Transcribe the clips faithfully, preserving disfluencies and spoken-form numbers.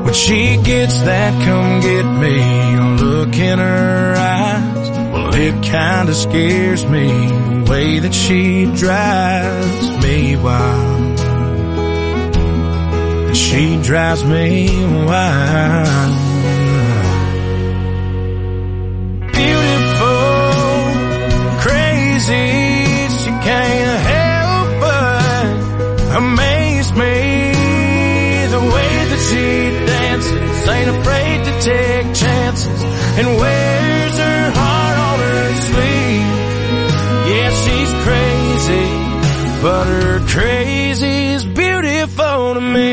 When she gets that come get me look in her eyes, well, it kinda scares me the way that she drives me wild. She drives me wild. Beautiful, crazy, she can't help but amaze me. The way that she dances, ain't afraid to take chances, and wears her heart on her sleeve. Yeah, she's crazy, but her crazy's beautiful to me.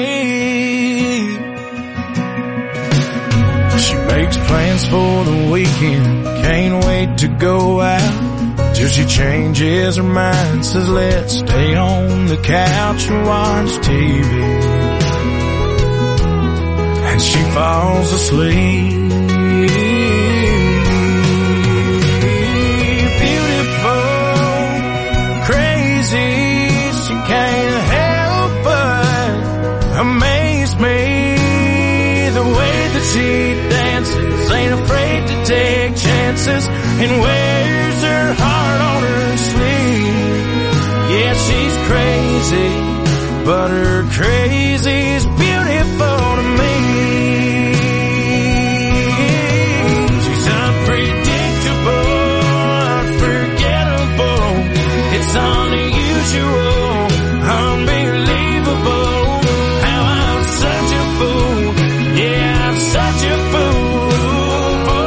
She makes plans for the weekend, can't wait to go out, till she changes her mind, says let's stay on the couch and watch T V. And she falls asleep. Beautiful, crazy, she can't help but amaze me. The way that she dances, ain't afraid to take chances, and wears her heart on her sleeve. Yeah, she's crazy, but her crazy's beautiful to me. She's unpredictable, unforgettable. It's unusual, unbelievable. How I'm such a fool. Yeah, I'm such a fool for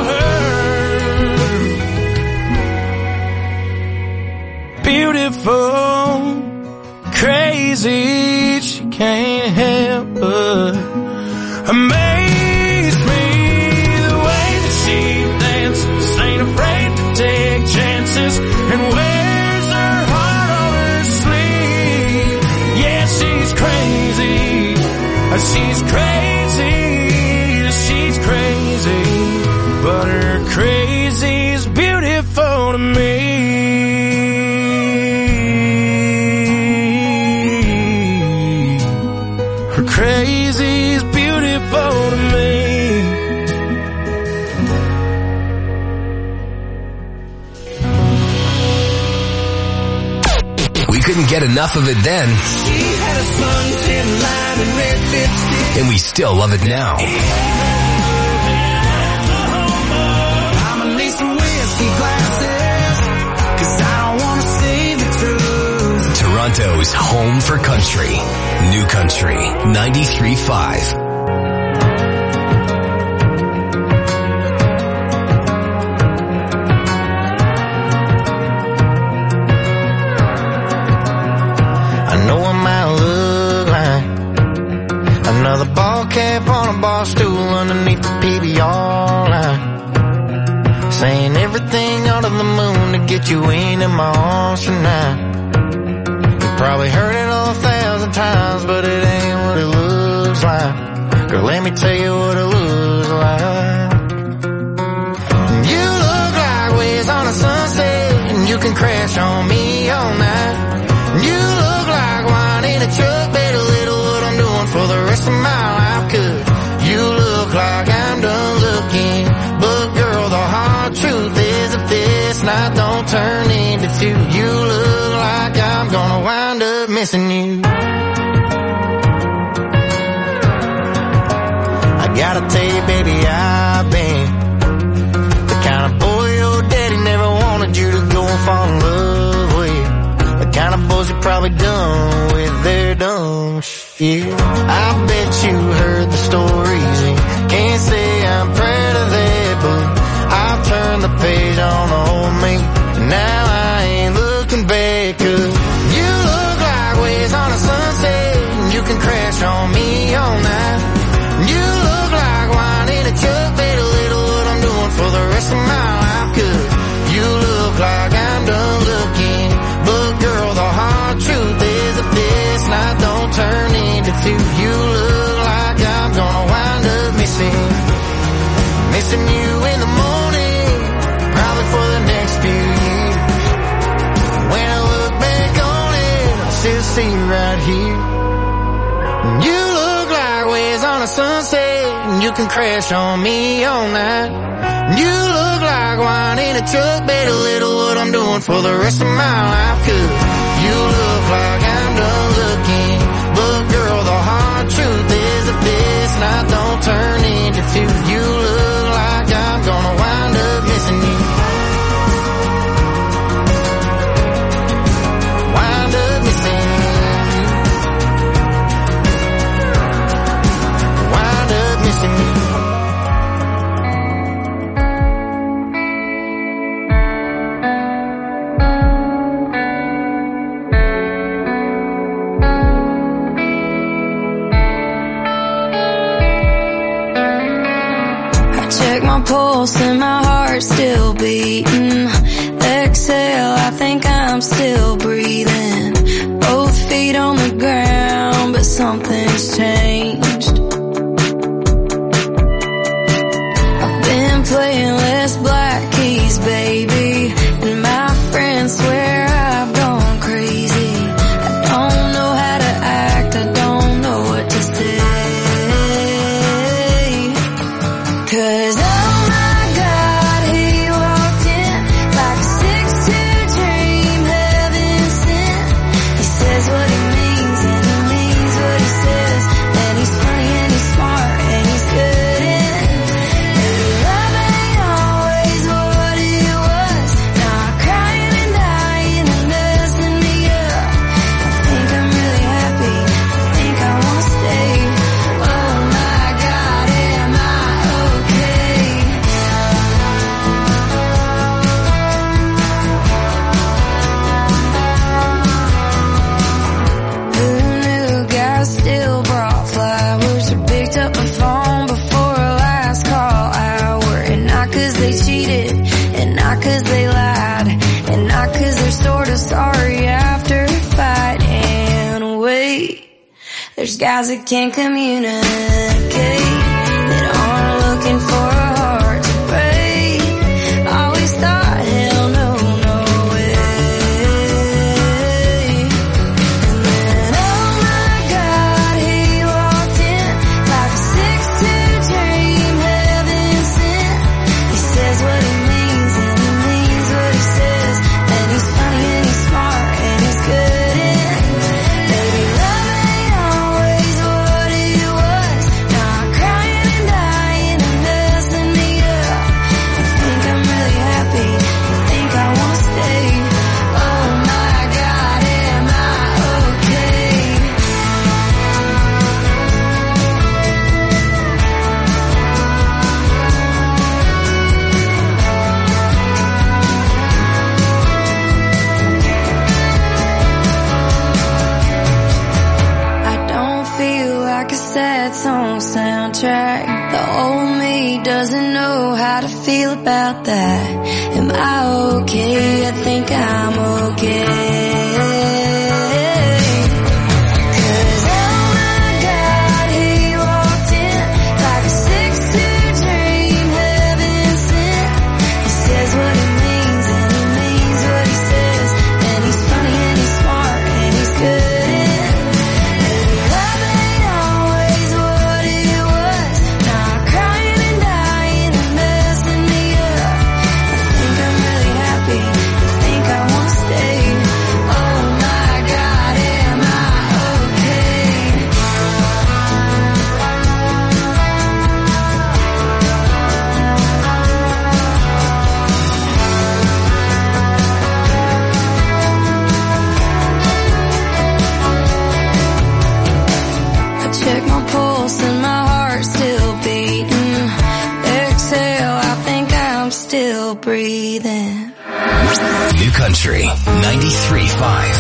her. Beautiful, crazy, she can't help but amaze me. The way that she dances, ain't afraid to take chances, and wears her heart on her sleeve. Yeah, she's crazy, she's crazy, she's crazy, but her crazy's beautiful to me. Her crazy's beautiful to me. We couldn't get enough of it then. She had a suntan line and red lipstick, and we still love it now. I'ma need some whiskey glasses, 'cause I don't wanna see the truth. Toronto's home for country. New Country ninety-three point five. I know I might look like another ball cap on a bar stool underneath the P B R line, saying everything under the moon to get you in in my arms tonight. You probably heard it all a thousand times, but it ain't what it looks like. Girl, let me tell you what it looks like. You look like waves on a sunset, and you can crash on me all night. You look like wine in a truck, better little what I'm doing for the rest of my life, 'cause you look like I'm done looking. But girl, the hard truth is if this night don't turn into two, you look like I'm gonna wind up missing you. I gotta tell you, baby, I've been the kind of boy your daddy never wanted you to go and fall in love with. The kind of boys you probably done with their dumb shit. I bet you heard the stories and can't say I'm proud of that, but I've turned the page on the old me. Now I ain't looking back, 'cause you look like waves on a sunset, and you can crash on me all night. You look like wine in a truck, better little what I'm doing for the rest of my life, 'cause you look like I'm done looking. But girl, the hard truth is if this night don't turn into two, you look like sunset and you can crash on me all night. You look like wine in a truck, bet a little what I'm doing for the rest of my life. Cause you look like I'm done looking, but girl, the hard truth is that this night don't turn into two. You look like I'm gonna wind up missing you. Wind up missing you. Wind up missing you. Pulse and my heart still beating. Exhale, I think I'm still breathing. Both feet on the ground, but something's changed. I've been playing less black keys, baby, and my friends swear I've gone crazy. I don't know how to act, I don't know what to say. Cause there's guys that can't communicate, that aren't looking for a heart to break. Always thought, hell no, no way. And then, oh my God, he walked in like a six two dream, heaven sent. He says what he means and he means what he says, and he's funny and he's smart and he's good in. Baby, love ain't always what it was. Now I'm crying and dying and messing me up. I think I'm really happy, I think I wanna stay. Oh my God, am I okay? I don't feel like a sad song soundtrack. The old me doesn't know how to feel about that. Am I okay? I think I'm okay. Cause oh my God, he walked in like a six two dream, heaven sent. He says what he means and he means what he says, and he's funny and he's smart and he's good in. Love ain't always what it was. Now I'm crying and dying and messing me up. I think I'm really happy, I think I wanna stay. Oh my God, am I okay? I check my pulse and my heart still beating. Exhale, I think I'm still breathing. New Country ninety-three point five.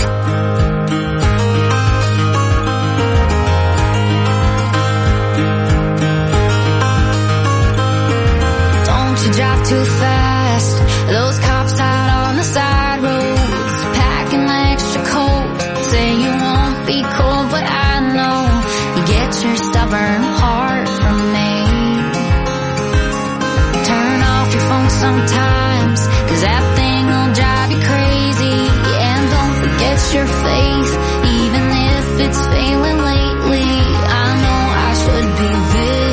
Don't you drive too fast. Those cops out on the side roads, packing the extra coat. Say you won't be cold, but I know you get your stubborn heart from me. Turn off your phone sometimes, cause that thing will drive you crazy. And don't forget your faith, even if it's failing lately. I know I should be busy,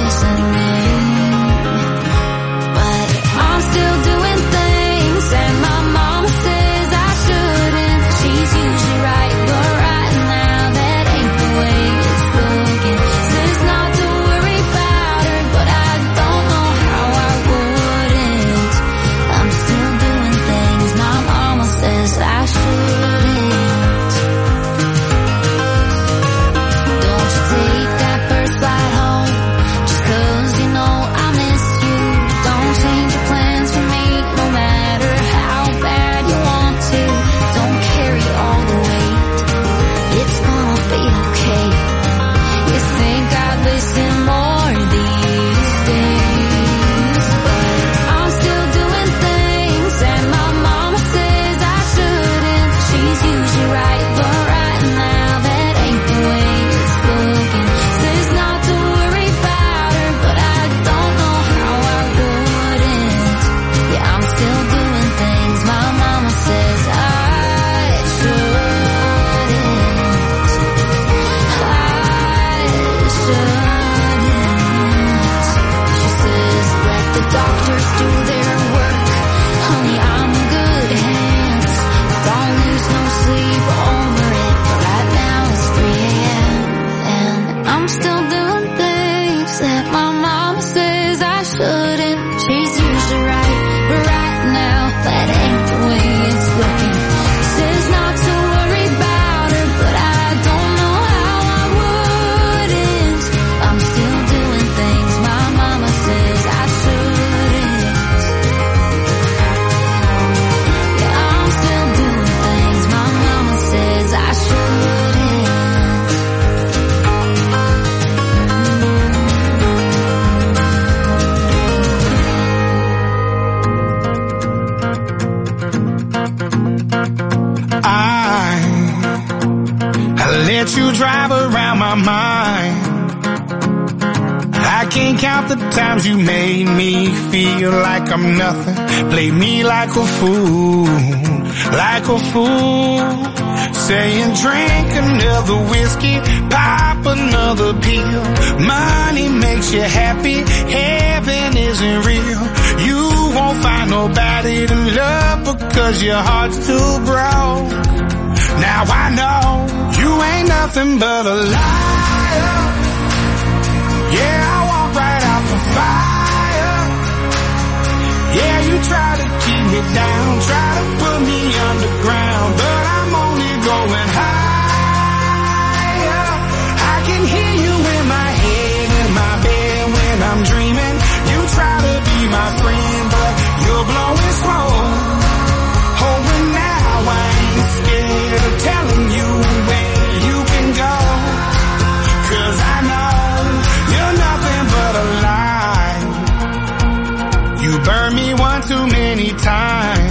can't count the times you made me feel like I'm nothing. Play me like a fool, like a fool. Saying drink another whiskey, pop another pill. Money makes you happy, heaven isn't real. You won't find nobody to love because your heart's too broke. Now I know you ain't nothing but a liar. Yeah, I walk right out the fire. Yeah, you try to keep me down, try to put me underground, but I'm only going higher. I can hear you in my head, in my bed when I'm dreaming. You try to be my friend, but you're blowing smoke. Oh, and now I ain't scared of telling you where you can go, 'cause I know you're nothing but a lie. You burned me one too many times,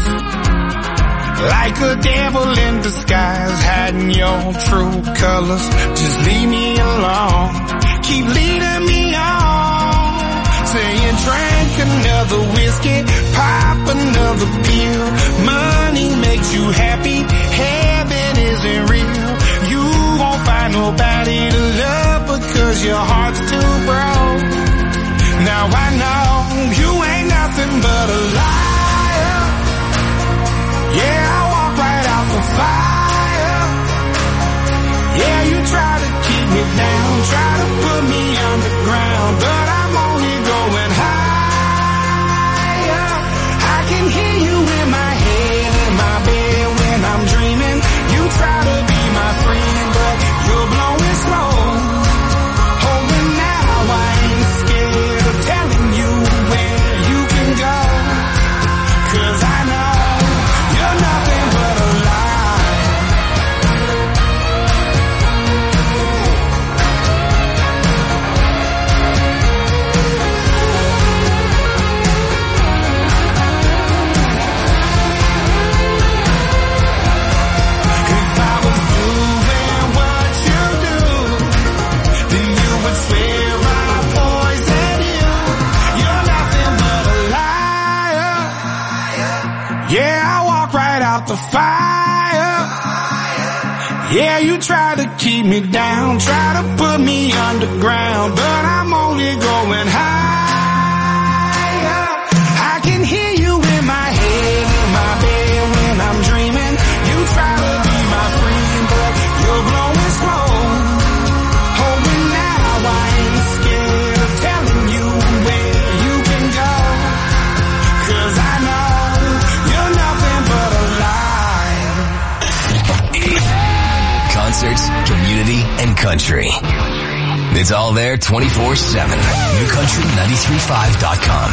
like a devil in disguise, hiding your true colors. Just leave me alone, keep leading me on. Saying drink another whiskey, pop another pill. Money makes you happy, heaven isn't real. You won't find nobody to love because your heart's too broke. Now I know you ain't nothing but a liar. Yeah, I walk right out the fire. Yeah, you try to keep me down, try to put me underground, but I'm only going higher. I can hear you in my head, in my bed when I'm dreaming. You try to be my friend, but you're blowing smoke. Oh, and now I ain't scared of telling you where you can go, 'cause I know you're nothing but a lie. If I was doing what you do, then you would swear I poisoned you. You're nothing but a liar. Yeah, I walk right out the fire. Yeah, you try to keep me down, try to put me underground, but I'm only going higher. I can hear you in my head, in my bed when I'm dreaming. You try to be my friend, but you're blowing smoke. Oh, and now I ain't scared of telling you where you can go, 'cause I know you're nothing but a lie. Concerts, community, and country. It's all there twenty-four seven. new country nine three five dot com.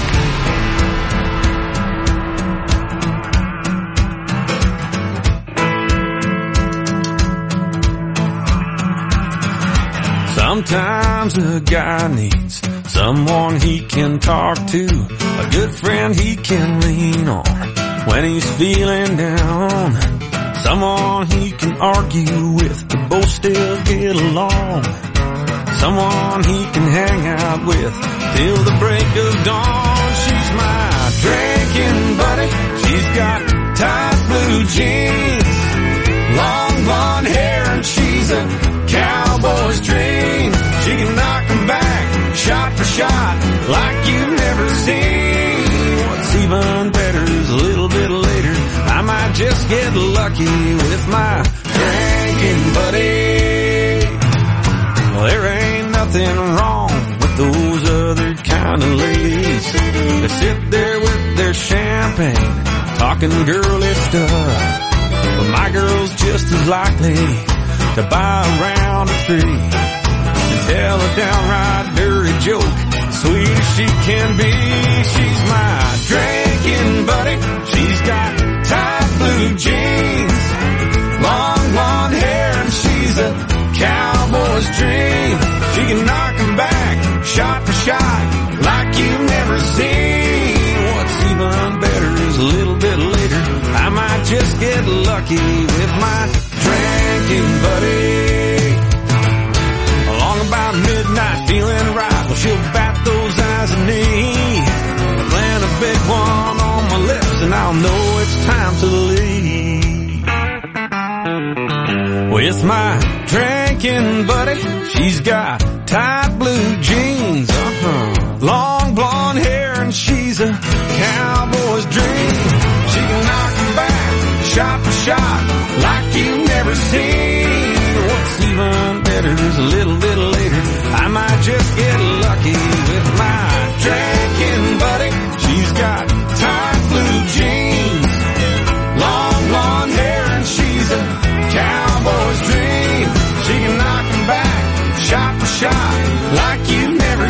Sometimes a guy needs someone he can talk to, a good friend he can lean on when he's feeling down, someone he can argue with but both still get along, someone he can hang out with till the break of dawn. She's my drinking buddy, she's got tight blue jeans, long blonde hair, and she's a cowboy's dream. She can knock 'em back, shot for shot, like you've never seen. What's even better is a little bit later, I might just get lucky with my drinking buddy. Well, there ain't nothing wrong with those other kind of ladies. They sit there with their champagne, talking girly stuff. But my girl's just as likely to buy a round of three and tell a downright dirty joke, sweet as she can be. She's my drinking buddy, she's got tight blue jeans, long blonde hair, and she's a cowboy's dream. She can knock 'em back, shot for shot, like you've never seen. What's even better is a little bit later, I might just get lucky with my drinking buddy. Along about midnight, feeling right, well, she'll bat those eyes at me. Plant a big one on my lips and I'll know it's time to leave. With my drinking buddy, she's got tight blue jeans, uh-huh, long blonde hair, and she's a cowboy's dream. She can knock 'em back, shot for shot, like you've never seen. What's even better is a little bit later, I might just get lucky with my drinking buddy. She's got tight blue jeans, long blonde hair, and she's a cowboy's dream. She can knock 'em back, shot for shot, like you've never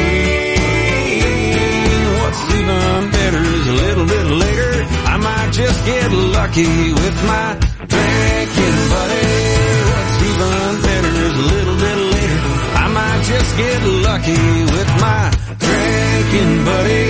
seen. What's even better is a little bit later, I might just get lucky with my drinking buddy. What's even better is a little bit later, I might just get lucky with my drinking buddy.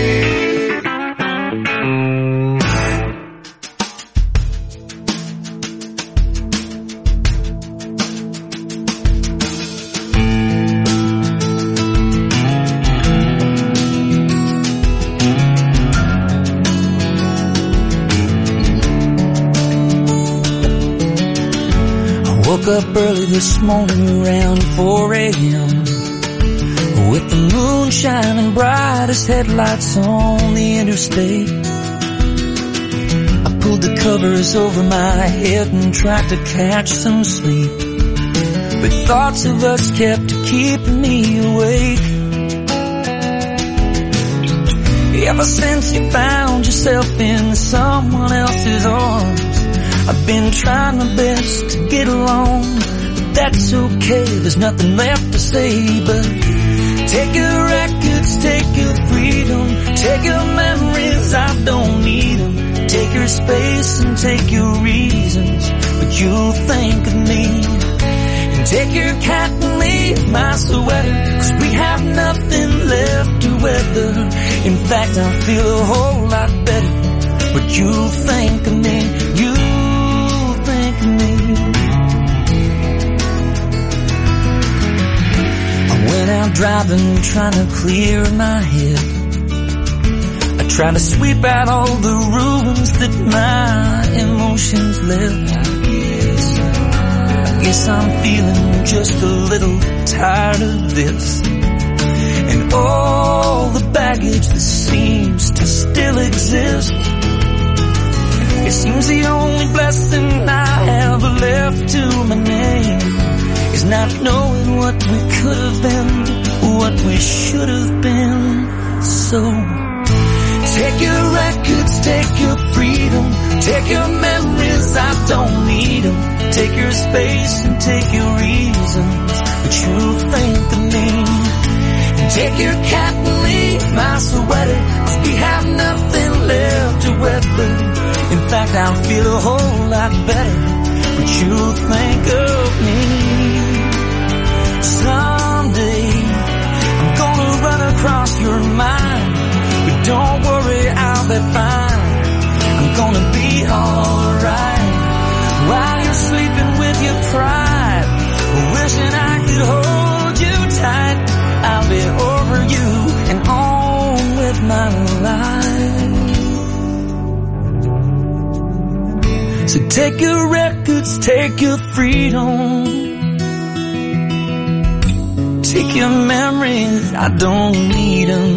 Woke up early this morning around four a.m. with the moon shining bright as headlights on the interstate. I pulled the covers over my head and tried to catch some sleep, but thoughts of us kept keeping me awake. Ever since you found yourself in someone else's arms, I've been trying my best to get along, but that's okay, there's nothing left to say but take your records, take your freedom, take your memories, I don't need them. Take your space and take your reasons, but you'll think of me. And take your cat and leave my sweater, 'cause we have nothing left to weather. In fact, I feel a whole lot better, but you'll think of me, you me. I went out driving, trying to clear my head. I tried to sweep out all the ruins that my emotions left. I guess I'm feeling just a little tired of this, and all the baggage that seems to still exist. It seems the only blessing I have left to my name is not knowing what we could have been, what we should have been. So take your records, take your freedom, take your memories, I don't need them. Take your space and take your reasons, but you think of me. And take your cat and leave my sweater, 'cause we have nothing left to weather. In fact, I'll feel a whole lot better, but you'll think of me. Someday, I'm gonna run across your mind, but don't worry, I'll be fine. I'm gonna be alright while you're sleeping with your pride, wishing I could hold you tight. I'll be over you and on with my life. So take your records, take your freedom, take your memories, I don't need them.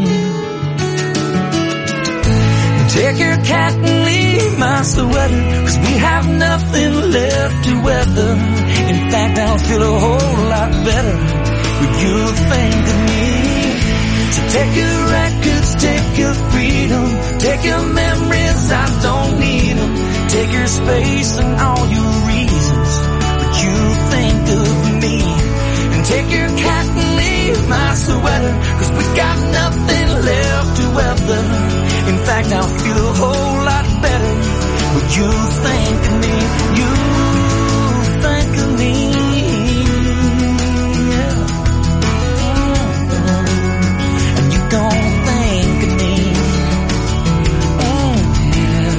Take your cat and leave my sweater, 'cause we have nothing left to weather. In fact, I'll feel a whole lot better when you think of me. So take your records, take your freedom, take your memories, I don't need them. Take your space and all your reasons, but you think of me. And take your cat and leave my sweater, 'cause we got nothing left to weather. In fact, I'll feel a whole lot better when you think of me. You think of me. Don't think of me. Oh, yeah.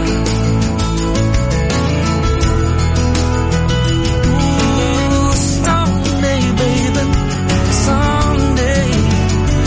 Ooh, someday, baby, someday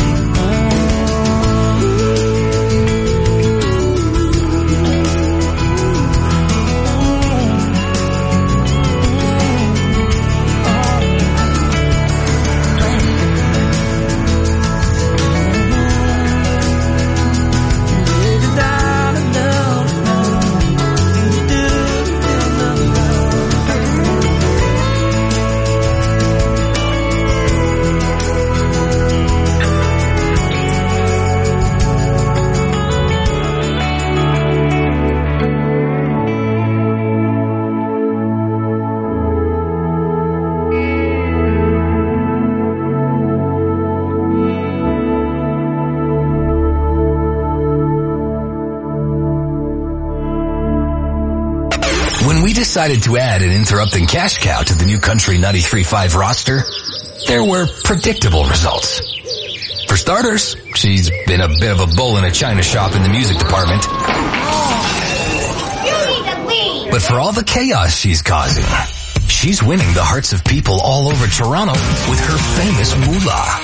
decided to add an interrupting cash cow to the new Country ninety-three point five roster, there were predictable results. For starters, she's been a bit of a bull in a china shop in the music department. You need to leave. But for all the chaos she's causing, she's winning the hearts of people all over Toronto with her famous moolah.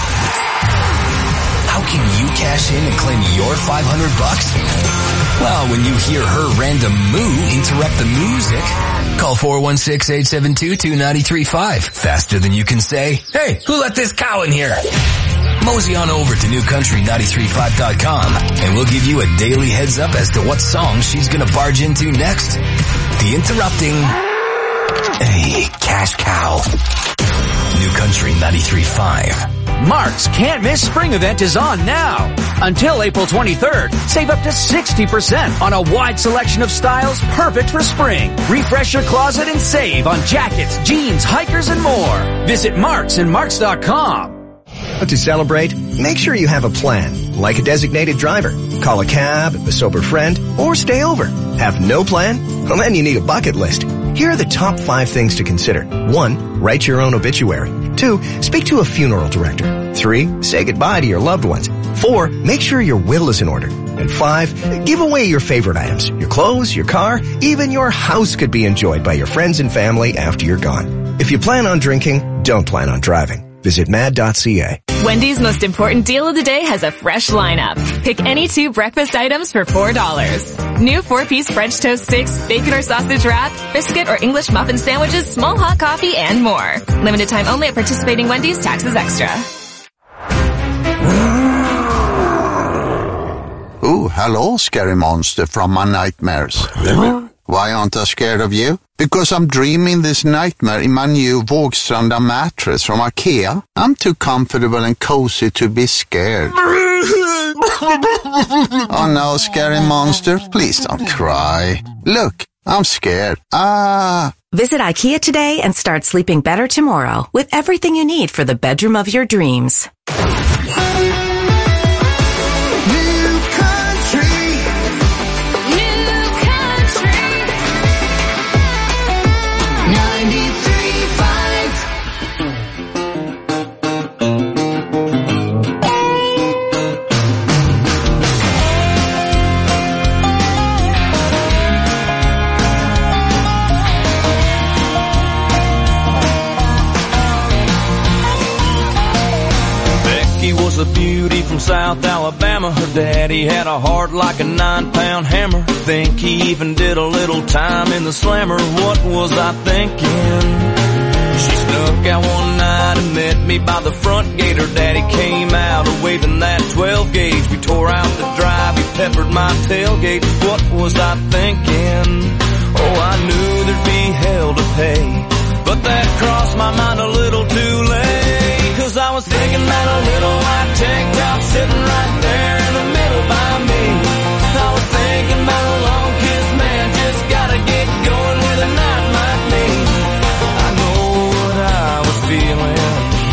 How can you cash in and claim your five hundred bucks? Well, when you hear her random moo interrupt the music, call four one six, eight seven two, two nine three five. Faster than you can say, hey, who let this cow in here? Mosey on over to new country ninety-three point five dot com and we'll give you a daily heads up as to what song she's gonna barge into next. The interrupting, hey, cash cow. New Country ninety-three point five. Mark's Can't Miss Spring event is on now. Until April twenty-third, save up to sixty percent on a wide selection of styles perfect for spring. Refresh your closet and save on jackets, jeans, hikers, and more. Visit Marks and Marks dot com. To celebrate, make sure you have a plan, like a designated driver. Call a cab, a sober friend, or stay over. Have no plan? Well, then you need a bucket list. Here are the top five things to consider. One, write your own obituary. Two, speak to a funeral director. Three, say goodbye to your loved ones. Four, make sure your will is in order. And five, give away your favorite items. Your clothes, your car, even your house could be enjoyed by your friends and family after you're gone. If you plan on drinking, don't plan on driving. Visit mad dot c a. Wendy's most important deal of the day has a fresh lineup. Pick any two breakfast items for four dollars. New four-piece French toast sticks, bacon or sausage wrap, biscuit or English muffin sandwiches, small hot coffee, and more. Limited time only at participating Wendy's. Taxes extra. Oh, hello, scary monster from my nightmares. Why aren't I scared of you? Because I'm dreaming this nightmare in my new Vågstranda mattress from IKEA. I'm too comfortable and cozy to be scared. Oh no, scary monster, please don't cry. Look, I'm scared. Ah. Visit IKEA today and start sleeping better tomorrow with everything you need for the bedroom of your dreams. Was a beauty from South Alabama. Her daddy had a heart like a nine-pound hammer. Think he even did a little time in the slammer. What was I thinking? She snuck out one night and met me by the front gate. Her daddy came out waving that twelve gauge. We tore out the drive, he peppered my tailgate. What was I thinking? Oh, I knew there'd be hell to pay, but that crossed my mind a little too late. Cause I was thinking about a little white tank top sitting right there in the middle by me. I was thinking about a long kiss, man, just gotta get going with a night like me. I know what I was feeling,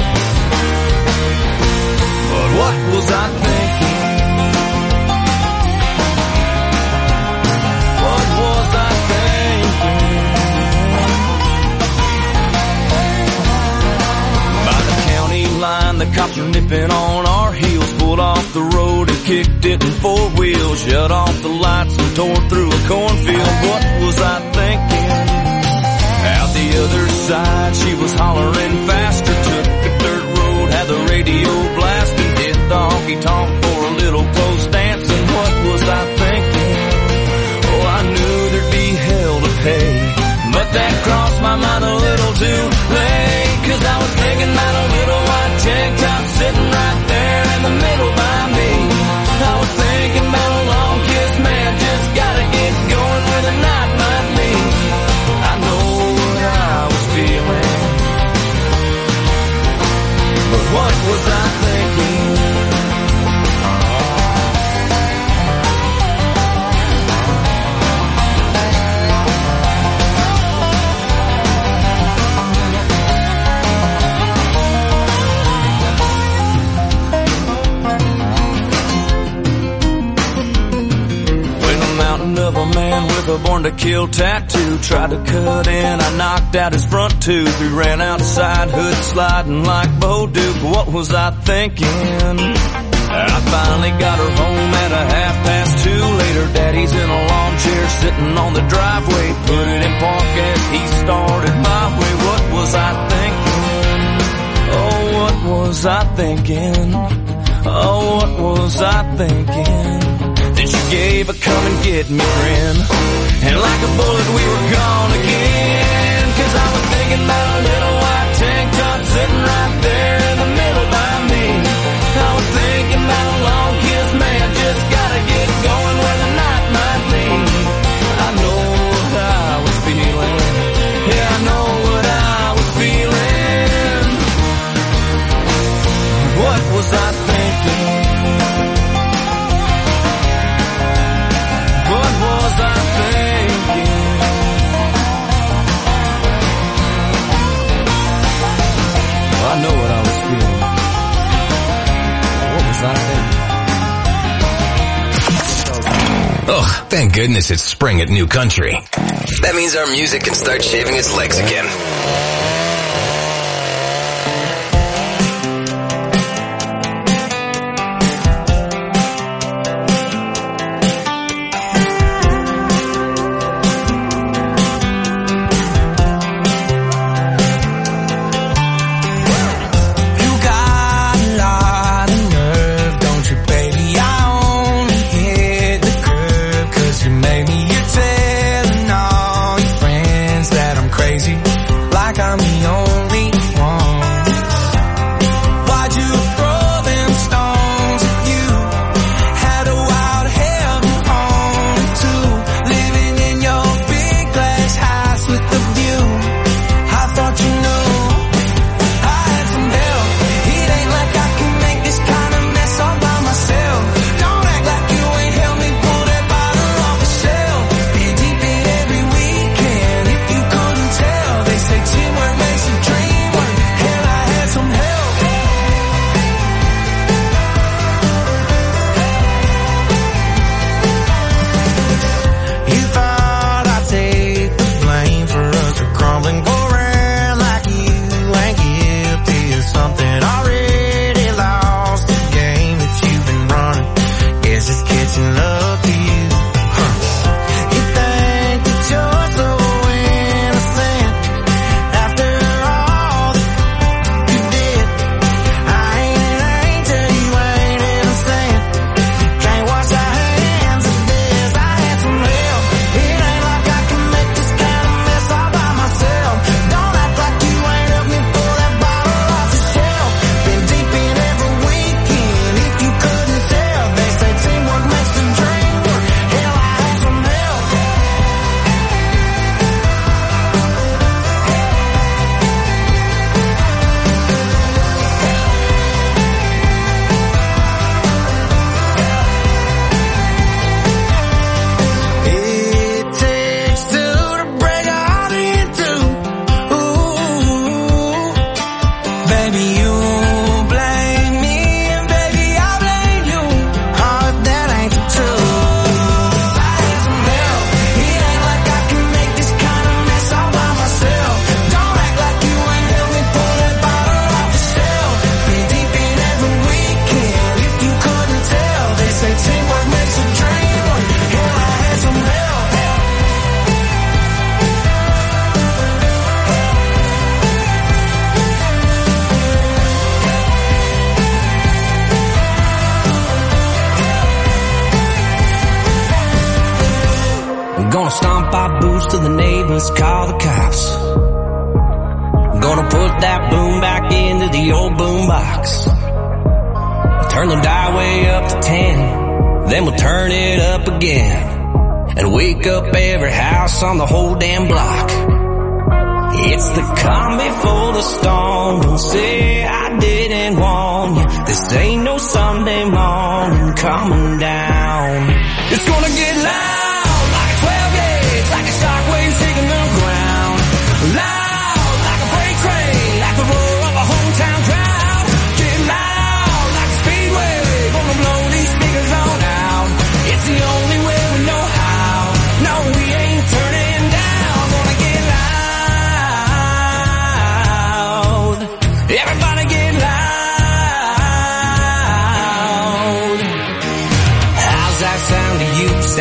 but what was I thinking? What was I thinking? Line, the cops were nipping on our heels, pulled off the road and kicked it in four wheels, shut off the lights and tore through a cornfield. What was I thinking? Out the other side, she was hollering faster, took a dirt road, had the radio blasting, hit the honky-tonk for a little post dancing. What was I thinking? Oh, I knew there'd be hell to pay, but that crossed my mind a little too late. Cause I was thinking about a little white tank top sitting right there in the middle by me. I was thinking about a long kiss, man, just gotta get going with a night like me. I know what I was feeling, a born to kill tattoo. Tried to cut in, I knocked out his front tooth. We ran outside, hood sliding like Bo Duke. What was I thinking? I finally got her home at a half past two. Later, Daddy's in a lawn chair sitting on the driveway. Put it in park as he started my way. What was I thinking? Oh, what was I thinking? Oh, what was I thinking? Then she gave a come and get me grin, and like a bullet we were gone again. Cause I was thinking about a little white tank top sitting right there in the middle by me. I was thinking about a long kiss, man, just gotta get going where the night might lead. I know what I was feeling, yeah, I know what I was feeling. What was I thinking? What was I thinking? Well, I know what I was feeling. What was I thinking? Ugh, thank goodness it's spring at New Country. That means our music can start shaving its legs again. to the neighbors, call the cops. Gonna put that boom back into the old boom box. Turn the dial way up to ten, then we'll turn it up again. And wake up every house on the whole damn block. It's the calm before the storm. Don't say I didn't warn you. This ain't no Sunday morning coming down. It's gonna get loud like a twelve gauge, like a shockwave shaking the ground. Loud like a freight train, like the roar of a hometown crowd. Get loud like a speedway, gonna blow these speakers on out. It's the only way we know how. No, we ain't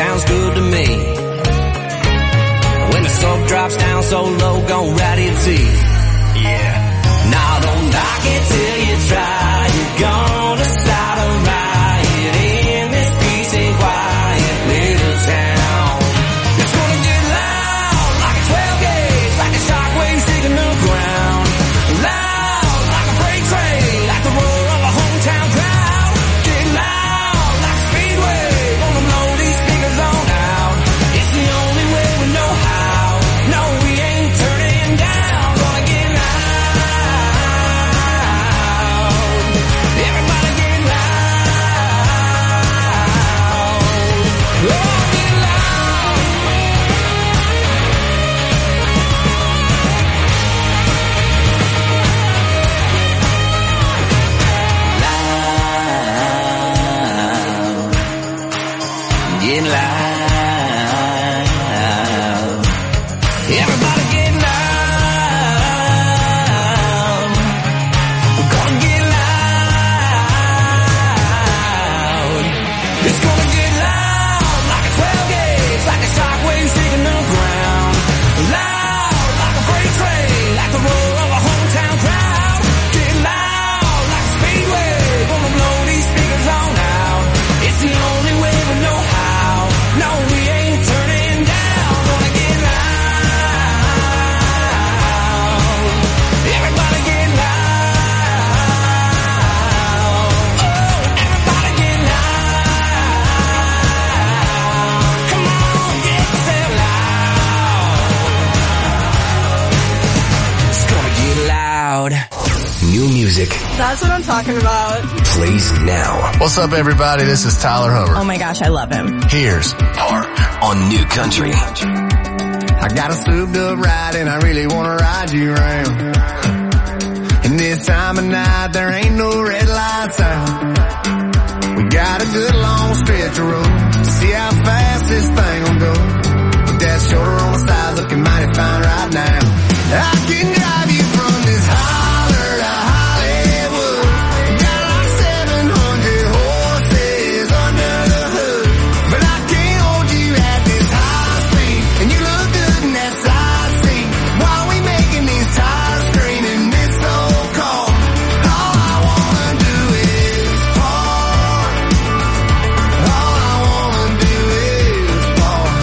sounds good to me. When the smoke drops down so low, gon' ride it see. Yeah. Now don't knock it till you try. You're gonna start a riot in this peace and quiet little town. It's gonna get loud like a twelve gauge, like a shockwave shaking the ground. Loud like a freight train, like the roar of a hometown crowd. Get loud like a speedway, gonna blow these speakers on out. It's the only way we know how. No, we ain't turning down. Gonna get loud. Everybody get loud. Oh, get Get loud. Everybody get loud. We're gonna get loud. It's gonna get loud like a twelve gauge, like a shockwave shaking the ground. Loud like a freight train, like the roar of a hometown crowd. Get loud like a speedway, gonna blow these speakers on out. It's the only way we know how. No, we ain't turning down. Gonna get loud. Everybody get loud. Oh, everybody get loud. Come on, get yourself loud. It's gonna get loud. New music That's what I'm talking about. plays now. What's up, everybody? This is Tyler Homer. Oh my gosh, I love him. Here's Park on New Country. I got a souped up ride and I really wanna ride you around. And this time of night there ain't no red lights out. We got a good long stretch of road to see how fast this thing will go. With that shoulder on the side looking mighty fine right now. I can drive you from this holler to Hollywood. Got like seven hundred horses under the hood. But I can't hold you at this high speed. And you look good in that side seat. While we making these tires scream in this old car. All I wanna do is park. All I wanna do is park.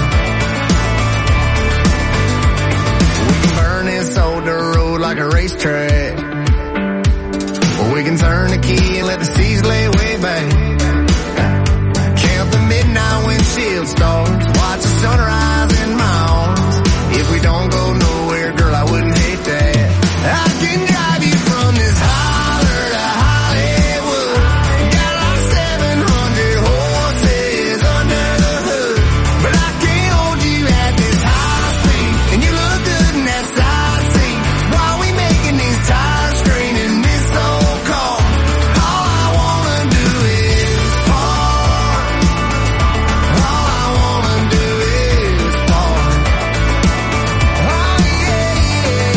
We can burn this old dirt road like a racetrack. Or we can turn the key and let the seas lay way back. Count the midnight windshield stars. Watch the sunrise in my arms. If we don't go nowhere, girl, I wouldn't hate that. I can drive you from this holler to Hollywood. Got like seven hundred horses under the hood. But I can't hold you at this high speed. And you look good in that side seat. While we making these tires scream in this old car. All I wanna do is park. All I wanna do is park. Oh yeah, yeah,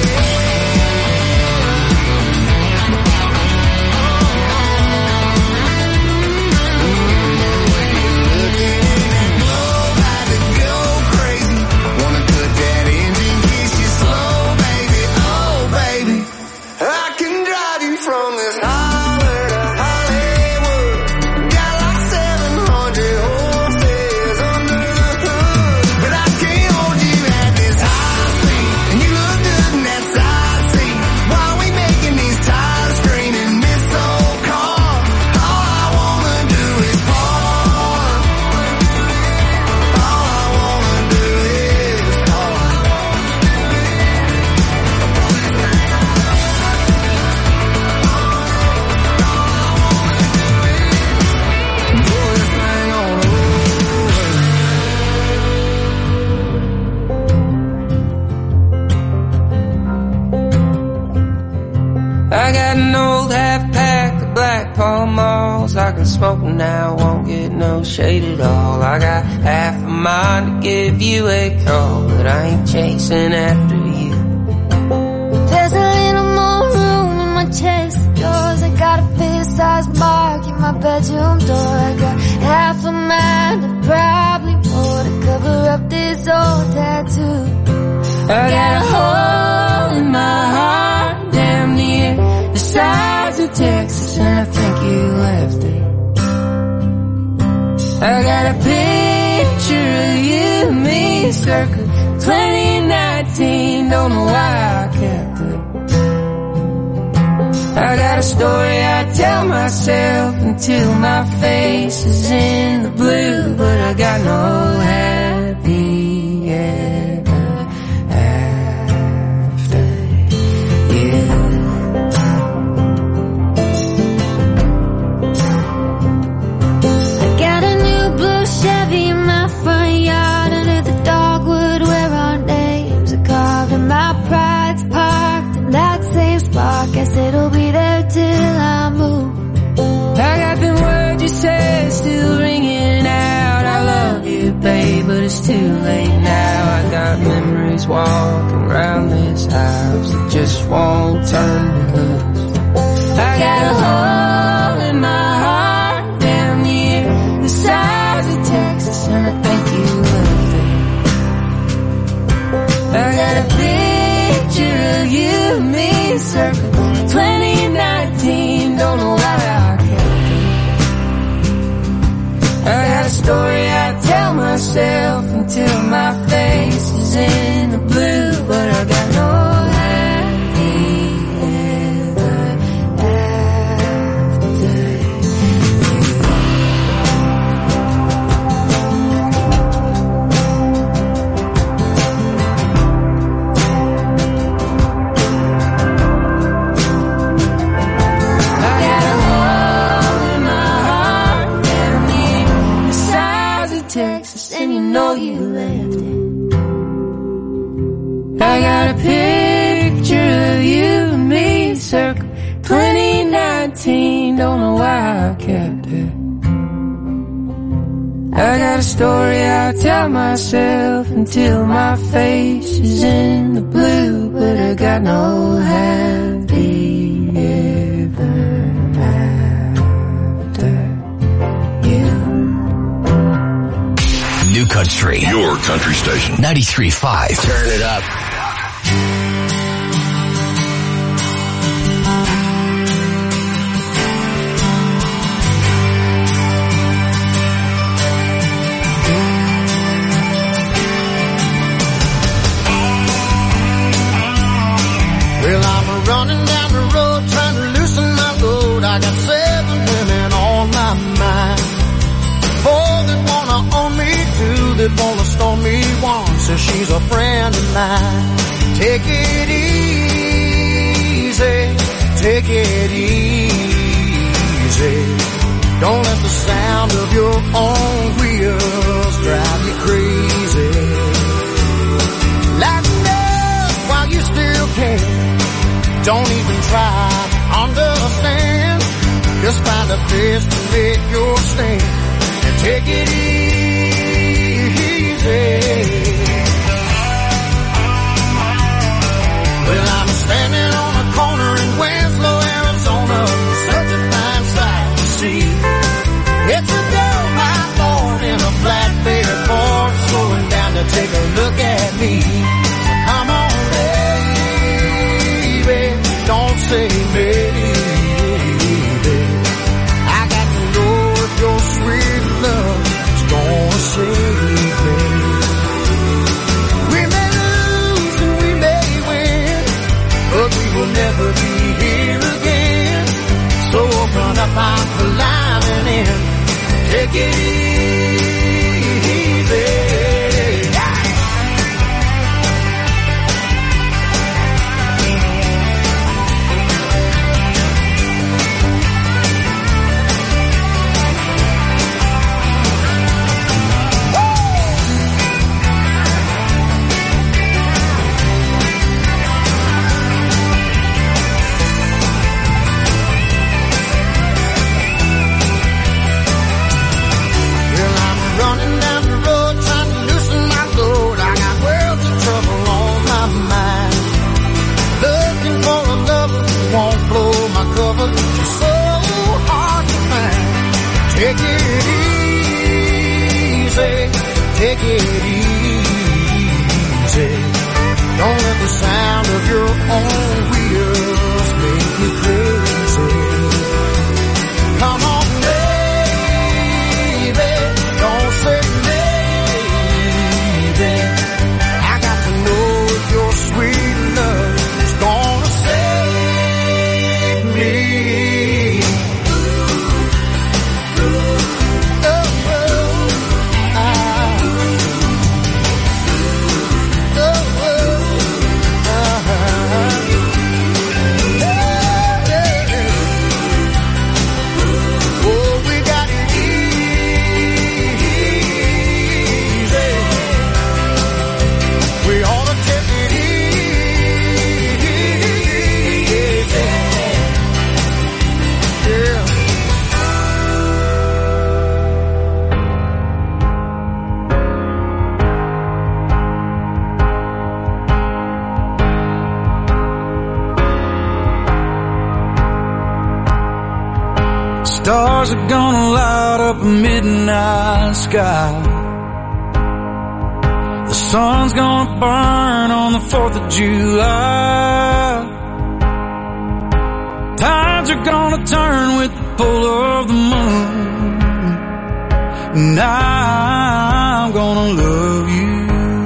About to go crazy. Wanna cut that engine, kiss you slow, baby. Oh, baby. I can drive you from this holler to Hollywood. Got like seven hundred horses under the hood. But I can't hold you at this high speed. And you look good in that side seat. While we making these tires scream in this old car. All I wanna do is park. All I wanna do is park. Pull this thing on I got an old half pack of black Pall Malls. I can smoke them now, won't get no shade at all. I got half a mind to give you a call, but I ain't chasing after you. There's a little more room in my chest of drawers. I got a fist-sized mark in my bedroom door. I got half a mind to probably cover up this old tattoo. I got a hole in my heart, damn near the size of Texas, and I think you left it. I got a picture of you and me, circa twenty nineteen, don't know why I kept it. I got a story I tell myself until my face is in the blue, but I got no happy ever after you. I got a new blue Chevy in my front yard, under the dogwood where our names are carved, and my pride's parked in that same spot. Guess it'll be there till I move. I got the words you said still ringing out. I love you, babe, but it's too late now. I got memories walking around this house that just won't turn me loose. I got a hole in my heart, damn near the size of Texas, and I think you left it. I got a picture of you and me, circa twenty nineteen, don't know why I kept it. I got a story I tell myself until my face is in the blue, but I got no happy ever after Texas, and you know you left it. I got a picture of you and me, circa twenty nineteen, don't know why I kept it. I got a story I tell myself until my face is in the blue, but I got no happy ever after you. New Country. Your country station. ninety-three point five. Turn it up. Well, I'm running down the road trying to loosen my load. I got seven women on my mind. Four that wanna own me, two that wanna stone me, one says she's a friend of mine. Take it easy, take it easy. Don't let the sound of your own wheels drive you crazy. Lighten up while you still can. Don't even try to understand. Just find a place to make your stand and take it easy. Well, I'm standing on a corner in Winslow, Arizona. Such a fine sight to see. It's a girl, my phone in a flatbed Ford, slowing down to take a look at me. Come on, baby, don't say maybe. I got to know if your sweet love is gonna save me. We may lose and we may win, but we will never be here again. So open up, I'm climbing in. Take it easy. Take it easy, take it easy. Don't let the sound of your own wheels make you crazy. Come on, baby, don't say maybe. I got to know if your sweet love is gonna save me. Stars are gonna light up a midnight sky. The sun's gonna burn on the fourth of July. Tides are gonna turn with the pull of the moon. And I'm gonna love you.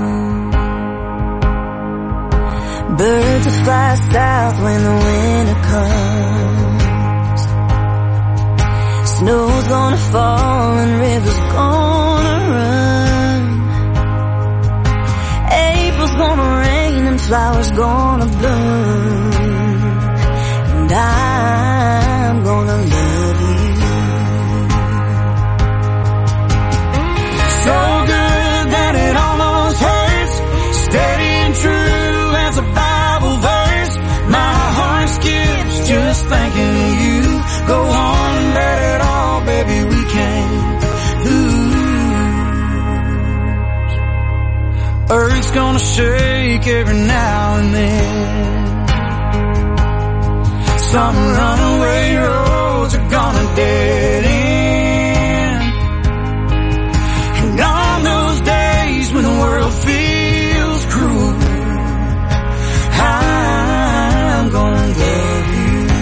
Birds will fly south when the winter comes. Snow's gonna fall and rivers gonna run. April's gonna rain and flowers gonna bloom. And I'm gonna love you. So good that it almost hurts. Steady and true as a Bible verse. My heart skips just thinking of you. Go on and let it all, baby, we can't lose. Earth's gonna shake every now and then. Some runaway roads are gonna dead end. And on those days when the world feels cruel, I'm gonna love you.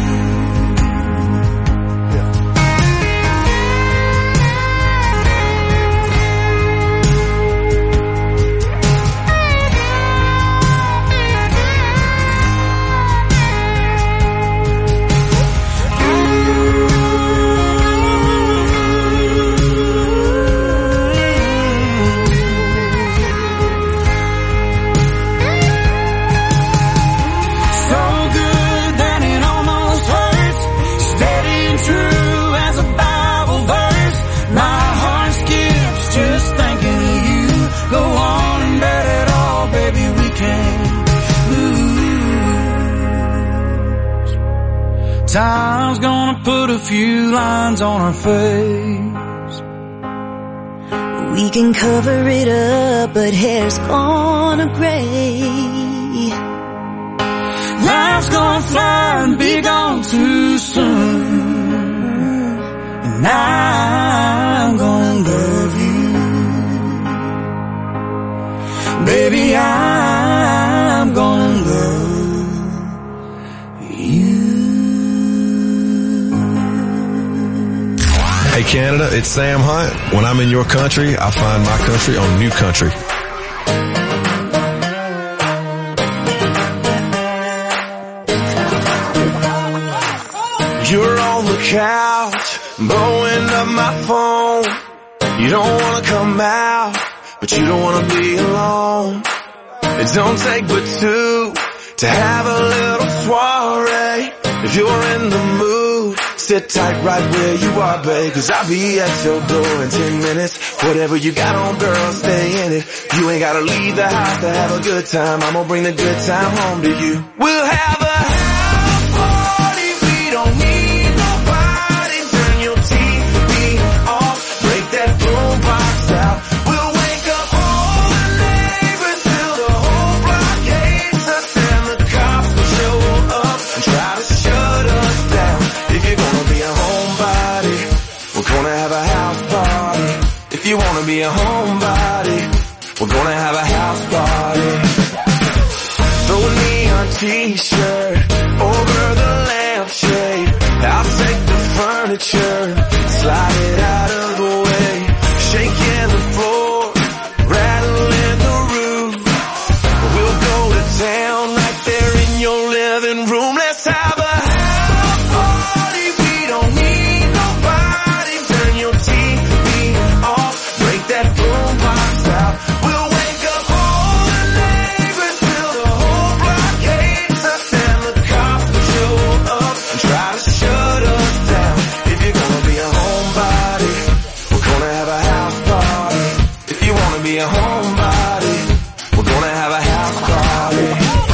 Time's gonna put a few lines on our face. We can cover it up, but hair's gonna gray. Life's gonna fly and be gone too soon. And I'm gonna love you. Baby, I'm gonna love you. Hey Canada, it's Sam Hunt. When I'm in your country, I find my country on New Country. You're on the couch, blowing up my phone. You don't wanna come out, but you don't wanna be alone. It don't take but two to have a little soiree. If you're in the mood, sit tight right where you are, babe, cause I'll be at your door in ten minutes. Whatever you got on, girl, stay in it. You ain't gotta leave the house to have a good time. I'm gonna bring the good time home to you. We'll have a house party, we don't need nobody. Turn your T V off, break that boombox out. We'll wake up all the neighbors till the whole block hates us, and the cops will show up and try to shut us down. If you're gonna be a homebody, we're gonna have a house party. If you wanna be a homebody, We're gonna have a house party. Throw a neon t-shirt over the lampshade. I'll take the furniture, slide it out of the way. Shaking the floor, rattling the roof. We'll go to town right there in your living room. Let's have a house party. We don't need nobody. Turn your T V off, break that boombox out. We'll wake up all the neighbors till the whole block hates us, and the cops will show up and try to shut us down. If you're gonna be a homebody, we're gonna have a house party. If you wanna be a homebody, we're gonna have a house party.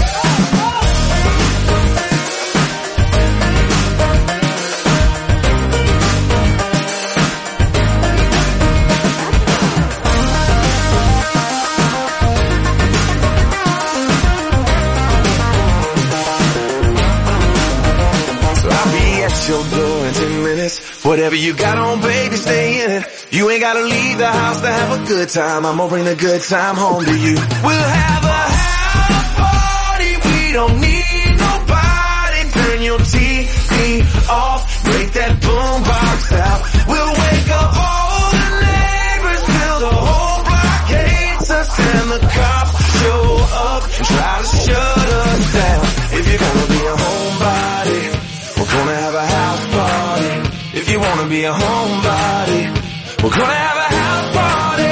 So I'll be at your door in ten minutes. Whatever you got on, baby, stay in it. You ain't gotta leave the house to have a good time. I'm gonna bring the good time home to you. We'll have a house party. We don't need nobody. Turn your T V off, break that boombox out. We'll wake up all the neighbors till the whole block hates us, and the cops show up and try to shut us down. If you're gonna be a homebody, we're gonna have a house party. If you wanna be a homebody, we're gonna have a house party.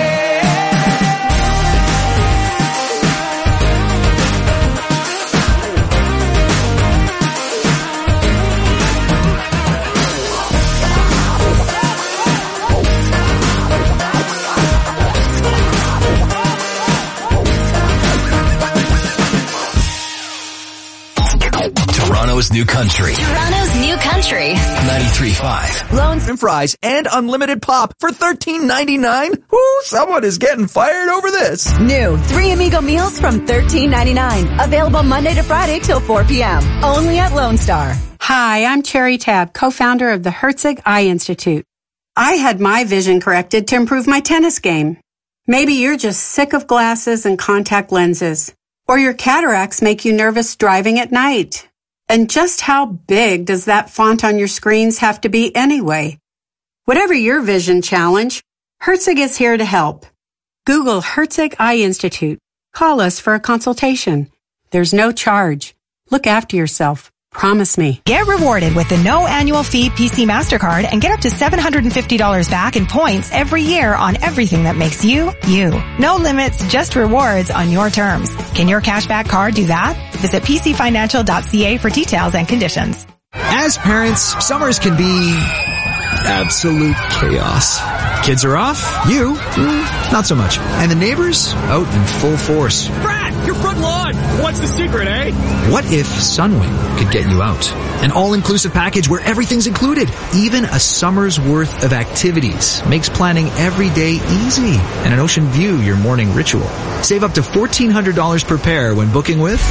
Toronto's new country. Toronto's new country. ninety-three point five. Loans and fries and unlimited pop for thirteen ninety-nine. Ooh, someone is getting fired over this. New Three Amigo meals from thirteen ninety-nine. Available Monday to Friday till four p.m. Only at Lone Star. Hi, I'm Cherry Tab, co-founder of the Herzig Eye Institute. I had my vision corrected to improve my tennis game. Maybe you're just sick of glasses and contact lenses, or your cataracts make you nervous driving at night. And just how big does that font on your screens have to be anyway? Whatever your vision challenge, Herzig is here to help. Google Herzig Eye Institute. Call us for a consultation. There's no charge. Look after yourself. Promise me. Get rewarded with the no annual fee P C MasterCard and get up to seven hundred fifty dollars back in points every year on everything that makes you, you. No limits, just rewards on your terms. Can your cashback card do that? Visit p c financial dot c a for details and conditions. As parents, summers can be absolute chaos. Kids are off, you, mm, not so much. And the neighbors, out in full force. Brad, your front lawn! What's the secret, eh? What if Sunwing could get you out? An all-inclusive package where everything's included. Even a summer's worth of activities makes planning every day easy. And an ocean view your morning ritual. Save up to fourteen hundred dollars per pair when booking with...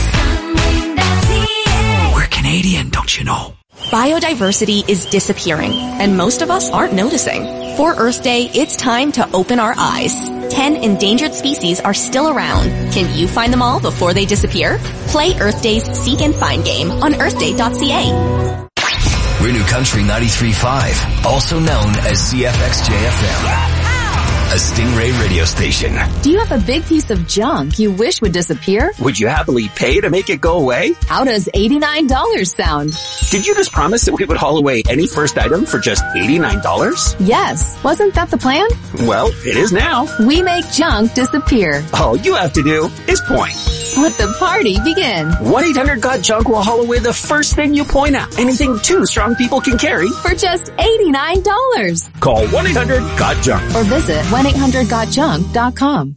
We're Canadian, don't you know? Biodiversity is disappearing, and most of us aren't noticing. For Earth Day, it's time to open our eyes. Ten endangered species are still around. Can you find them all before they disappear? Play Earth Day's Seek and Find game on earth day dot c a. We're New Country ninety-three point five, also known as C F X J F M. A Stingray radio station. Do you have a big piece of junk you wish would disappear? Would you happily pay to make it go away? How does eighty-nine dollars sound? Did you just promise that we would haul away any first item for just eighty-nine dollars? Yes. Wasn't that the plan? Well, it is now. We make junk disappear. All you have to do is point. Let the party begin. one eight hundred got junk will haul away the first thing you point at. Anything two strong people can carry. For just eighty-nine dollars. Call one eight hundred got junk. Or visit one eight hundred got junk dot com.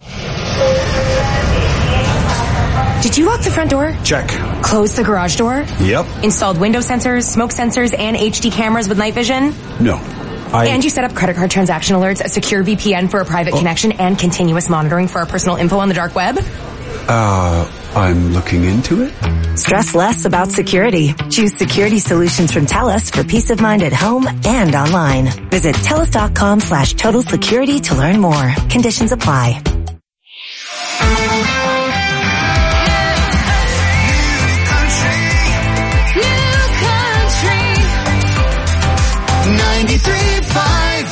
Did you lock the front door? Check. Close the garage door? Yep. Installed window sensors, smoke sensors, and H D cameras with night vision? No. I... And you set up credit card transaction alerts, a secure V P N for a private oh. connection, and continuous monitoring for our personal info on the dark web? Uh, I'm looking into it. Stress less about security. Choose security solutions from TELUS for peace of mind at home and online. Visit telus dot com slash total security to learn more. Conditions apply. ninety-three point five.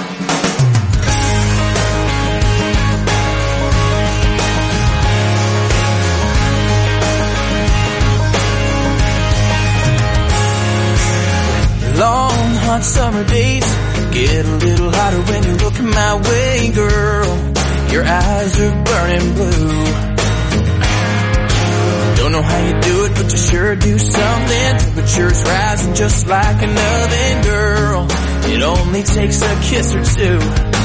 Long, hot summer days get a little hotter when you look my way, girl. Your eyes are burning blue. Don't know how you do it, but you sure do something. Temperature's rising just like an oven, girl. It only takes a kiss or two.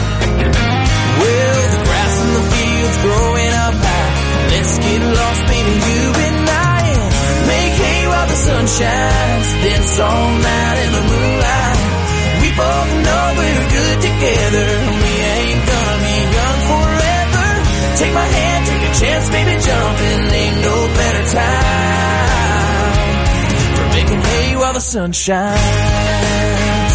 Well, the grass in the field's growing up high. Let's get lost, baby, you and I, and make hay while the sun shines. Dance all night in the moonlight. We both know we're good together. We ain't gonna be young forever. Take my hand, take a chance, baby, jumping. Ain't no better time for making hay while the sun shines.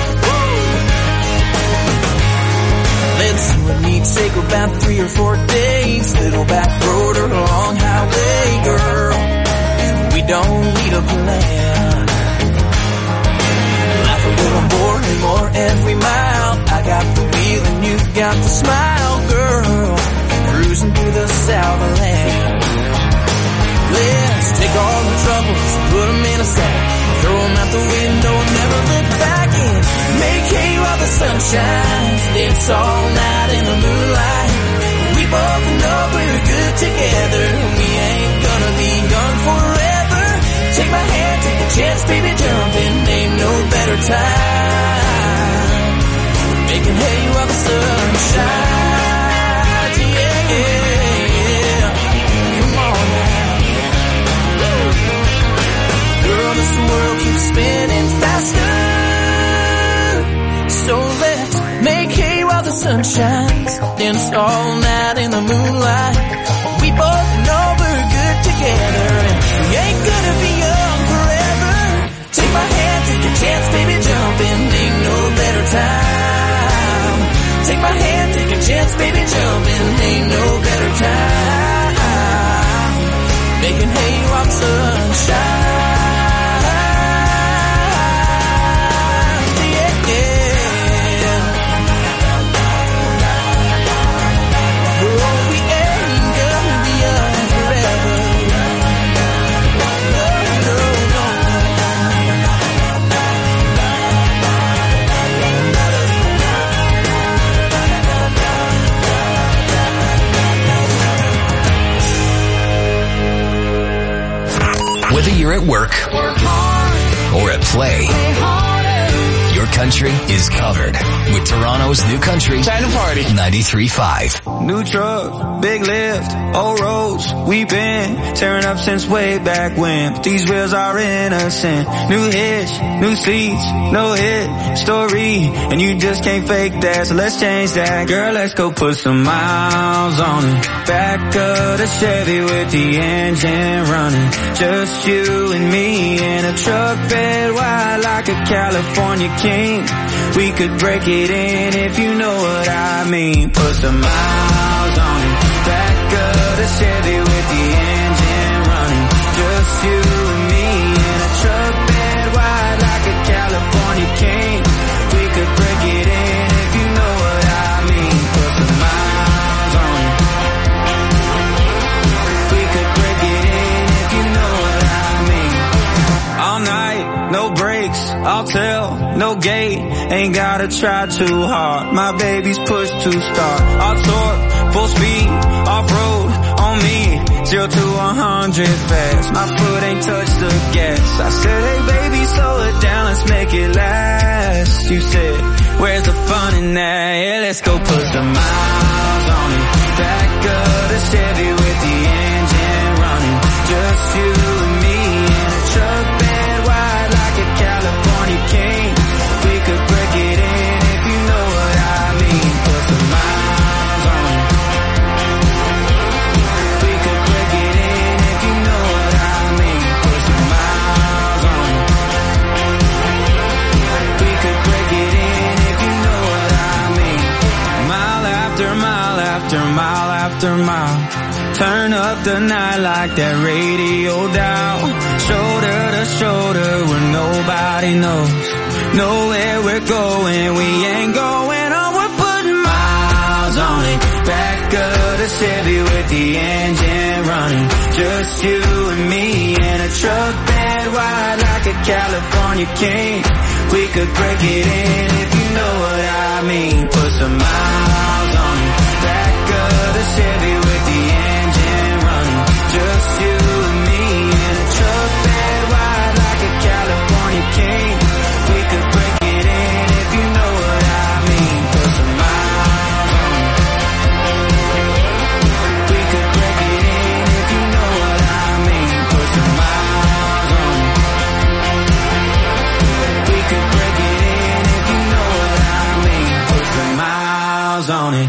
Let's do a neat say go about three or four days. Little back road or long highway, girl. We don't need a plan. Laugh a little more and more every mile. I got the wheel and you got the smile, girl. Cruising through the Southland. Let's take all the troubles, put them in a sack, throw them out the window and never look back in. Make hay while the sun shines. Dance all night in the moonlight. We both know we're good together. We ain't gonna be young forever. Take my hand, take a chance, baby, jumping. Ain't no better time for making hay while the sun shines. Yeah, yeah. Come on now. Girl, this world keeps spinning faster. So let's make hay while the sun shines. Dance all night in the moonlight. We both know we're good together. And we ain't gonna be young forever. Take my hand, take a chance, baby, jumping. Ain't no better time. Take my hand, take a chance, baby, jumping. Ain't no better time. Making hay while the sun shines. Whether you're at work or at play, your country is covered with Toronto's new country. Time to party. ninety-three point five. New truck, big lift, old roads. We've been tearing up since way back when. But these wheels are innocent. New hitch, new seats, no hit story. And you just can't fake that, so let's change that. Girl, let's go put some miles on it. Back of the Chevy with the engine running. Just you and me in a truck bed wide like a California king. We could break it in if you know what I mean. Put some miles on it. Back of the Chevy with the engine running. Just you and me in a truck bed wide like a California king. We could break it in if you know what I mean. Put some miles on it. We could break it in if you know what I mean. All night, no breaks, I'll tell, no gate. Ain't gotta try too hard, my baby's push to start. I'll torque, full speed, off-road, on me. Zero to a hundred fast, my foot ain't touched the gas. I said, hey baby, slow it down, let's make it last. You said, where's the fun in that? Yeah, let's go put some miles on it. Back of the Chevy with the engine running. Just you and me in a truck bed wide like a California king. We could break it in if you know what I mean. Put some miles on it. We could break it in if you know what I mean. Put some miles on it. We could break it in if you know what I mean. Mile after mile after mile after mile. Turn up the night like that radio dial. Shoulder to shoulder where nobody knows. Know where we're going, we ain't going on. We're putting miles on it. Back of the Chevy with the engine running. Just you and me in a truck bed wide like a California king. We could break it in if you know what I mean. Put some miles on it. Back of the Chevy with the engine running. Just you and me in a truck bed wide like a California king. We could break it in if you know what I mean. Put some miles on it. We could break it in if you know what I mean. Put some miles on it. We could break it in if you know what I mean. Put some miles on it.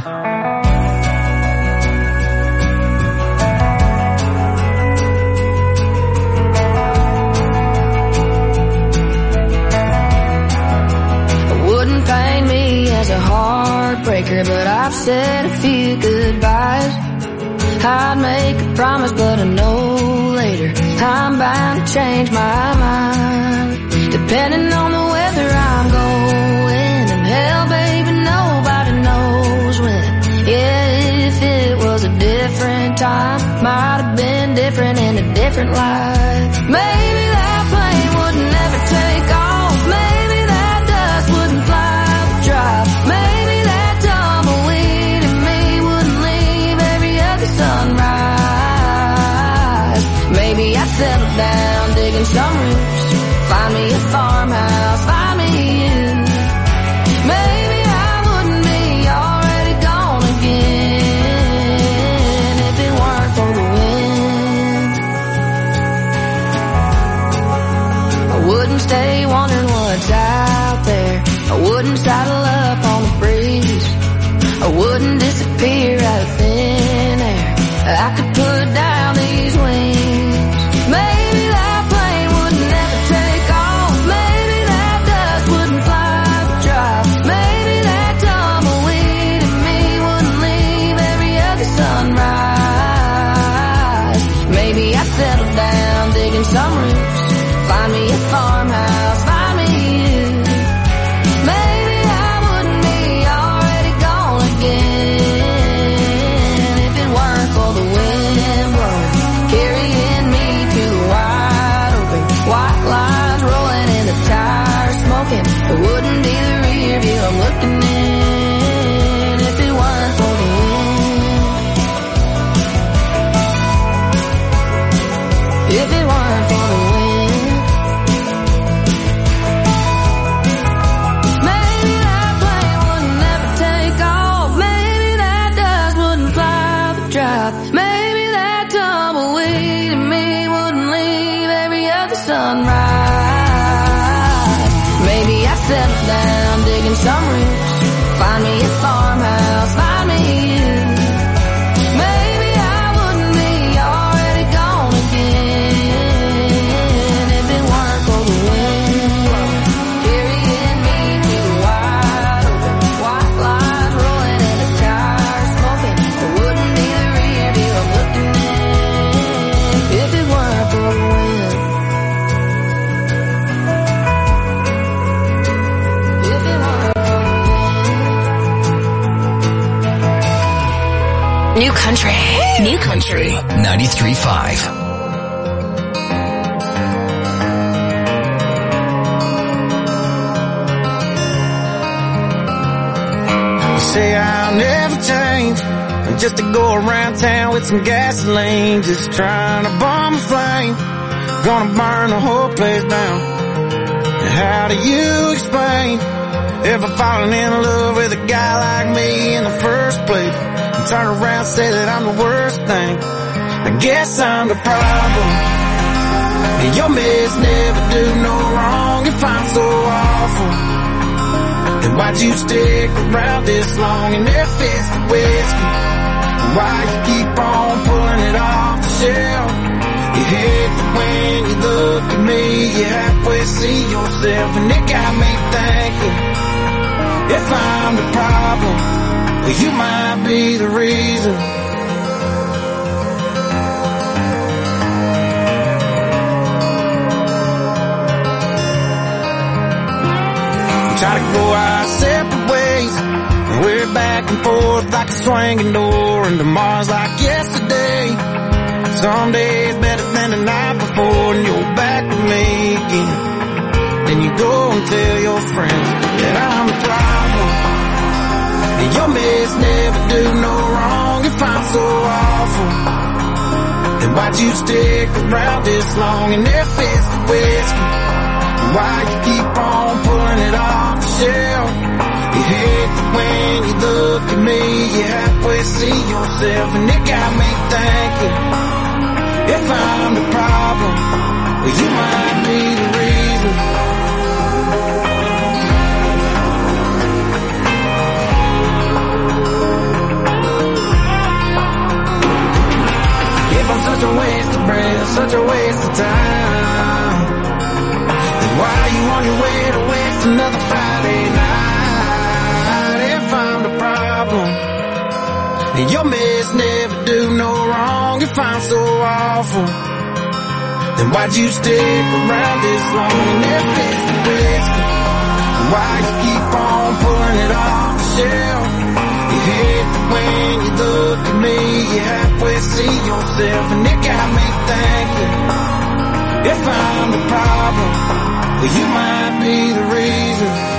Paint me as a heartbreaker, but I've said a few goodbyes. I'd make a promise, but I know later I'm bound to change my mind. Depending on the weather I'm going, and hell, baby, nobody knows when. Yeah, if it was a different time, might have been different in a different life. Maybe that plane would never take off. Maybe that dust wouldn't fly. Maybe that tumbleweed in me wouldn't leave every other sunrise. Maybe I'd settle down, digging some roots, find me a farmhouse, find me you. Maybe I wouldn't be already gone again if it weren't for the wind. I wouldn't stay wondering what's out there. I wouldn't saddle up on the breeze. I wouldn't disappear out of thin air. I could put down these wings. Maybe that plane would never take off. Maybe that dust wouldn't fly the drop. Maybe that tumbleweed in me wouldn't leave every other sunrise. Maybe I'd settle down, digging some roots, find me a farmhouse, find me you. Maybe I wouldn't be already gone again if it weren't for the wind blowing, carrying me to the wide open. White lines rolling in the tires smoking. It wouldn't be the rear view I'm looking in if it weren't for the wind. If it weren't for the wind. Maybe that tumbleweed in me wouldn't leave every other sunrise. Maybe I settle down, digging some roots, find me a farmhouse, find me you. Maybe I wouldn't be already gone again if it weren't for the wind carrying me to the wide open. White lines rolling in the tires smoking. It wouldn't be the rear view I'm looking in if it weren't for the wind. If it weren't for the wind. New Country. New Country ninety-three point five. Say I'll never change, just to go around town with some gasoline, just trying to bomb a flame, gonna burn the whole place down. And how do you explain ever falling in love with a guy like me in the first place, and turn around and say that I'm the worst thing? I guess I'm the problem, and your mess never do no wrong. If I'm so awful, then why'd you stick around this long? And if it's the whiskey, why you keep on pulling it off the shelf? You hate that when you look at me, you halfway see yourself. And it got me thinking, if I'm the problem, well, you might be the reason. try to go our separate ways. We're back and forth like a swinging door, and tomorrow's like yesterday. Some days better than the night before, and you're back with me again. Then you go and tell your friends that I'm the problem. And your miss never do no wrong if I'm so awful. Then why'd you stick around this long and if it's the whiskey? Why you keep on pulling it off the shelf? You hate that when you look at me, you halfway see yourself, and it got me thinking, if I'm the problem, well, you might be the reason. If I'm such a waste of breath, such a waste of time, then why are you on your way to waste another Friday night? If I'm the problem, and your miss never do no wrong if I'm so awful, then why'd you stick around this long? And if it's the whiskey, why you keep on pulling it off the shelf? You hate that when you look at me, you halfway see yourself, and it got me thinking, if I'm the problem, well, you might be the reason.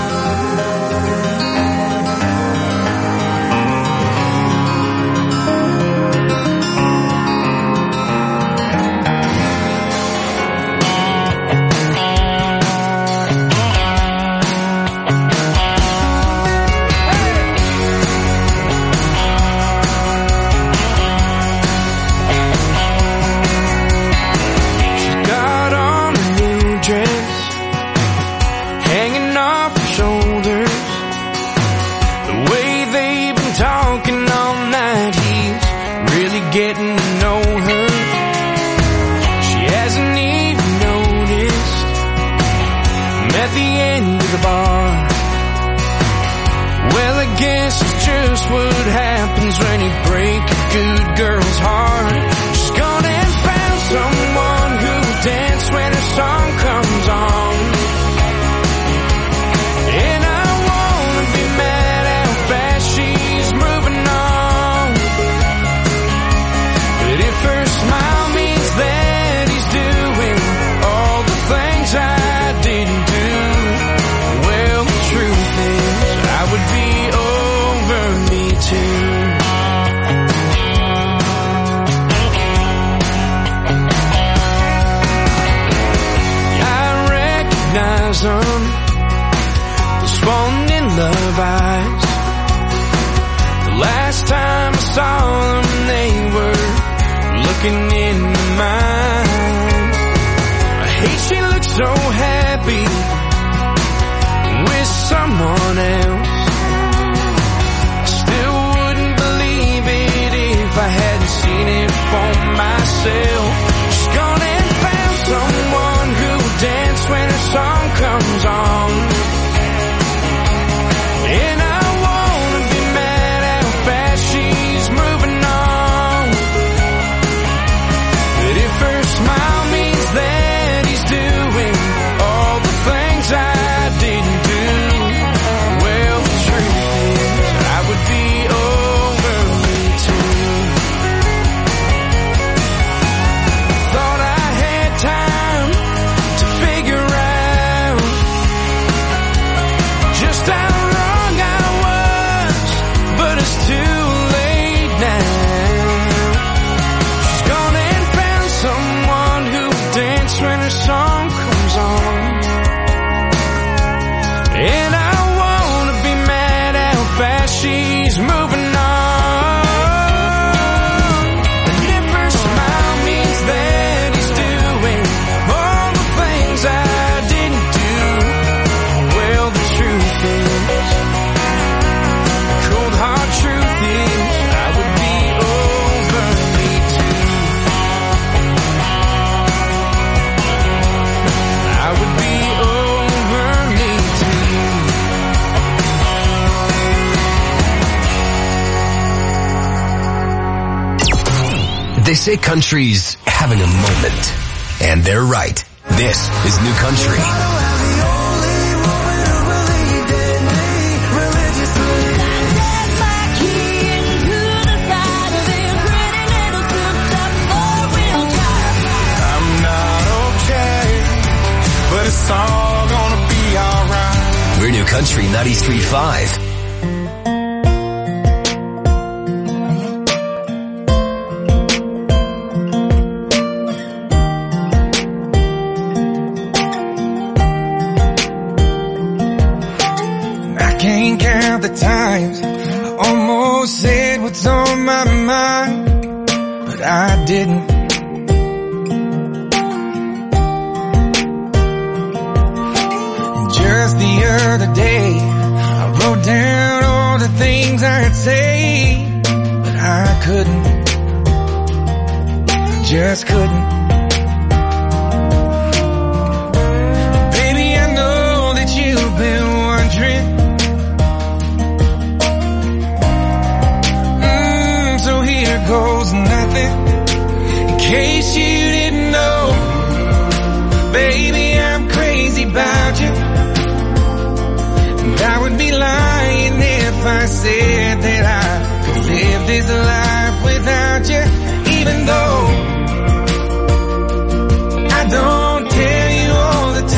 Getting to know her, she hasn't even noticed I'm at the end of the bar. Well, I guess it's just what happens when you break a good girl's heart. She's gone and found someone who'll dance when her song comes on. And I wanna be mad how fast she's moving on. But if her smile means that he's doing all the things I didn't do, well, the truth is I would be over me too. I recognize them, those falling in love eyes. The last time I saw them, they were looking in mine. I hate she looks so happy with someone else. I still wouldn't believe it if I hadn't seen it for myself. She's gone and found someone who'll dance when her song comes on. And I wanna be mad how fast she's moving on. But if her smile means that he's doing all the things I didn't do, well, the truth is I would be over me too. Thought I had time to figure out just how wrong I was, but it's too late now. She's gone and found someone who'll dance when her song comes on. And I wanna be mad how fast she's moving on. And if her smile means that he's doing all the things I didn't do, well, the truth is, cold hard truth is, I would be over me too. I would be over me too. They say country's having a moment, and they're right. This is New Country. Country ninety-three point five. I can't count the times I almost said what's on my mind, but I didn't. Just the other day, I wrote down all the things I'd say, but I couldn't. I just couldn't. Baby, I know that you've been wondering. Mm, so here goes nothing. In case you didn't know, baby, I'm crazy about you. I would be lying if I said that I could live this life without you, even though I don't